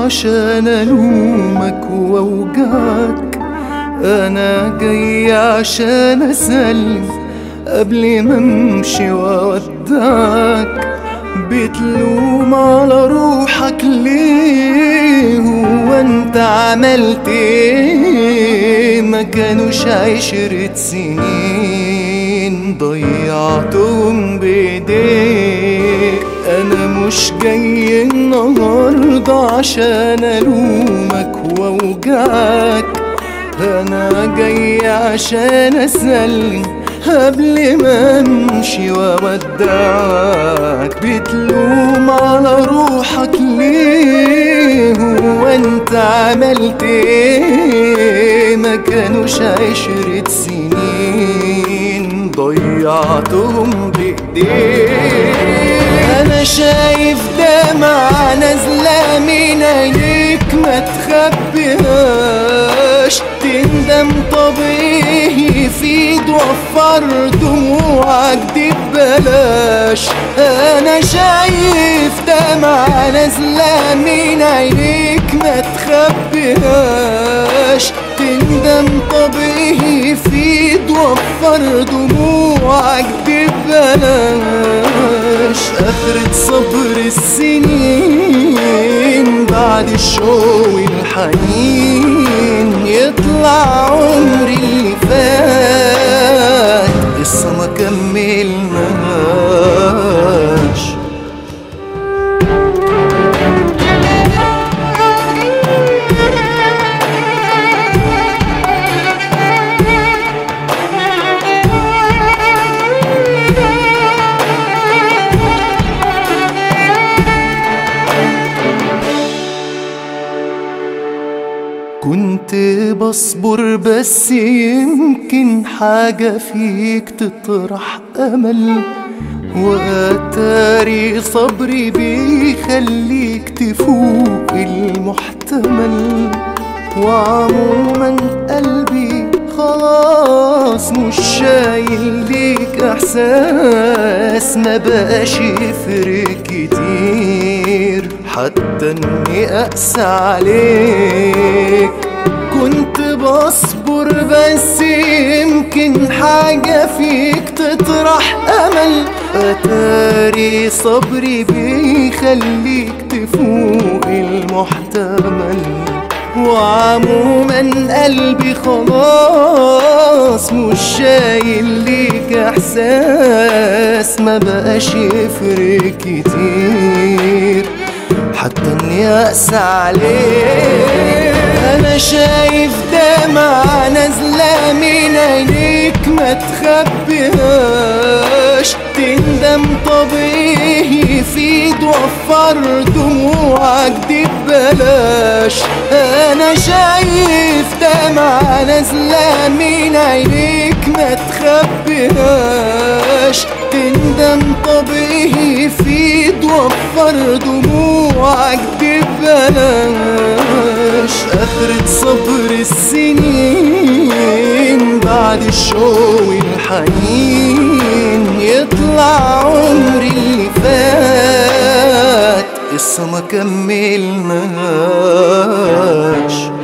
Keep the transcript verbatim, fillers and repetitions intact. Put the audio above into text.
عشان ألومك وأوجعك، أنا جاي عشان أسلم قبل ما أمشي وأودعك. بتلوم على روحك ليه؟ هو أنت عملت إيه؟ ما كانوش عشرة سنين ضيعتهم بإيديك. أنا مش جاي النهاردة عشان ألومك وأوجعك، أنا جاي عشان أسلم قبل ما أمشي وأودعك. بتلوم على روحك ليه؟ هو أنت عملت إيه؟ ما كانوش عشرة سنين ضيعتهم بإيديك. أنا شايف دمعة نازلة من عينيك ما تخبيهاش، تندم طبيعي في توفر دموعك دي ببلاش. أنا شايف دمعة نازلة من عينيك ما تخبيهاش، تندم طبيعي في توفر دموعك دي ببلاش. آخرة صبر السنين بعد الشوق والحنين يطلع عمري اللي فات لسه ما كملناش. كنت بصبر بس يمكن حاجة فيك تطرح أمل، وأتاري صبري بيخليك تفوق المحتمل. وعموما قلبي خلاص مش شايل ليك إحساس، ما بقاش يفرق كتير حتى إني أقسى عليك. كنت بصبر بس يمكن حاجة فيك تطرح أمل، أتاري صبري بيخليك تفوق المحتمل. وعموما قلبي خلاص مش شايل ليك إحساس، ما بقاش يفرق كتير حتى إني أقسى عليك. أنا شايف دمعة نازلة من عينيك ما تخبيهاش، تندم طبيعي في توفر دموعك دي ببلاش. أنا شايف دمعة نازلة من عينيك ما تخبيهاش، تندم طبيعي في توفر دموعك دي ببلاش. آخرة صبر السنين بعد الشوق والحنين يطلع عمري اللي فات لسه ما كملناش.